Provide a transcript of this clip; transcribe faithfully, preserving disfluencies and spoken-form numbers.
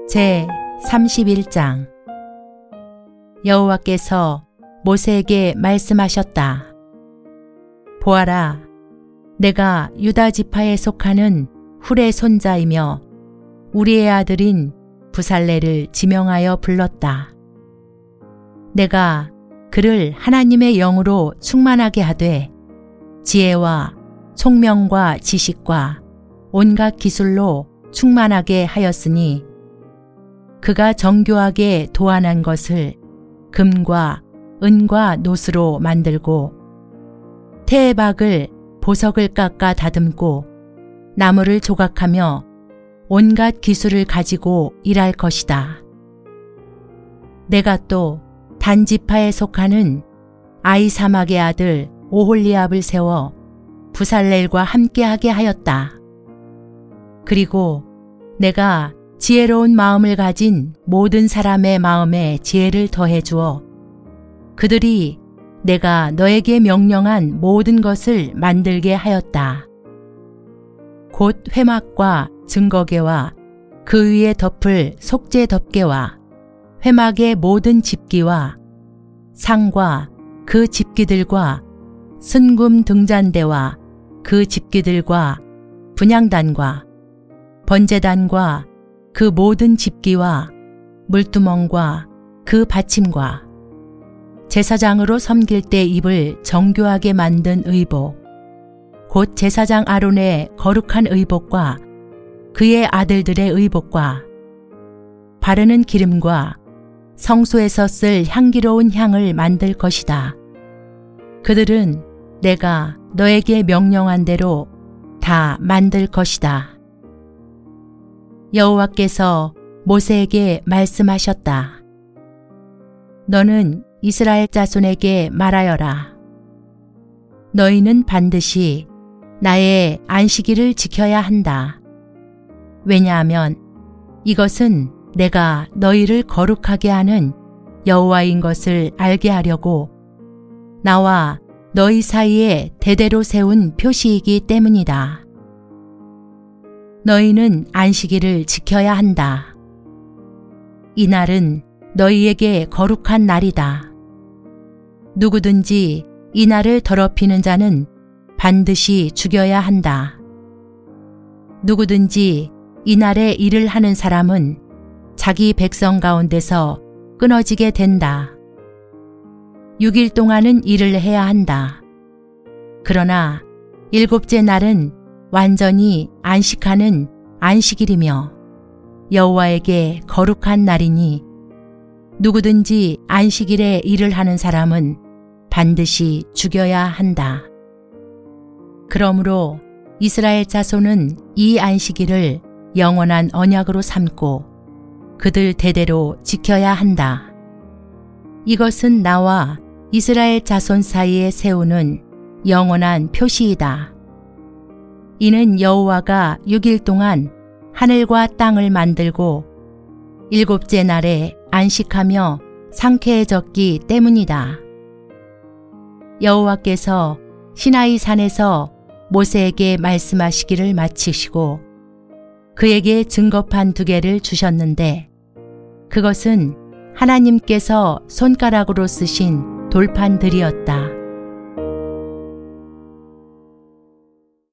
제삼십일 장. 여호와께서 모세에게 말씀하셨다. 보아라, 내가 유다 지파에 속하는 훌의 손자이며 우리의 아들인 부살레를 지명하여 불렀다. 내가 그를 하나님의 영으로 충만하게 하되 지혜와 총명과 지식과 온갖 기술로 충만하게 하였으니 그가 정교하게 도안한 것을 금과 은과 노스로 만들고 태박을 보석을 깎아 다듬고 나무를 조각하며 온갖 기술을 가지고 일할 것이다. 내가 또 단지파에 속하는 아이사막의 아들 오홀리압을 세워 부살렐과 함께하게 하였다. 그리고 내가 지혜로운 마음을 가진 모든 사람의 마음에 지혜를 더해 주어 그들이 내가 너에게 명령한 모든 것을 만들게 하였다. 곧 회막과 증거계와 그 위에 덮을 속죄 덮개와 회막의 모든 집기와 상과 그 집기들과 순금 등잔대와 그 집기들과 분향단과 번제단과 그 모든 집기와 물두멍과 그 받침과 제사장으로 섬길 때 입을 정교하게 만든 의복, 곧 제사장 아론의 거룩한 의복과 그의 아들들의 의복과 바르는 기름과 성소에서 쓸 향기로운 향을 만들 것이다. 그들은 내가 너에게 명령한 대로 다 만들 것이다. 여호와께서 모세에게 말씀하셨다. 너는 이스라엘 자손에게 말하여라. 너희는 반드시 나의 안식일을 지켜야 한다. 왜냐하면 이것은 내가 너희를 거룩하게 하는 여호와인 것을 알게 하려고 나와 너희 사이에 대대로 세운 표시이기 때문이다. 너희는 안식일을 지켜야 한다. 이 날은 너희에게 거룩한 날이다. 누구든지 이 날을 더럽히는 자는 반드시 죽여야 한다. 누구든지 이 날에 일을 하는 사람은 자기 백성 가운데서 끊어지게 된다. 육 일 동안은 일을 해야 한다. 그러나 일곱째 날은 완전히 안식하는 안식일이며 여호와에게 거룩한 날이니 누구든지 안식일에 일을 하는 사람은 반드시 죽여야 한다. 그러므로 이스라엘 자손은 이 안식일을 영원한 언약으로 삼고 그들 대대로 지켜야 한다. 이것은 나와 이스라엘 자손 사이에 세우는 영원한 표시이다. 이는 여호와가 육 일 동안 하늘과 땅을 만들고 일곱째 날에 안식하며 상쾌해졌기 때문이다. 여호와께서 시나이 산에서 모세에게 말씀하시기를 마치시고 그에게 증거판 두 개를 주셨는데 그것은 하나님께서 손가락으로 쓰신 돌판들이었다.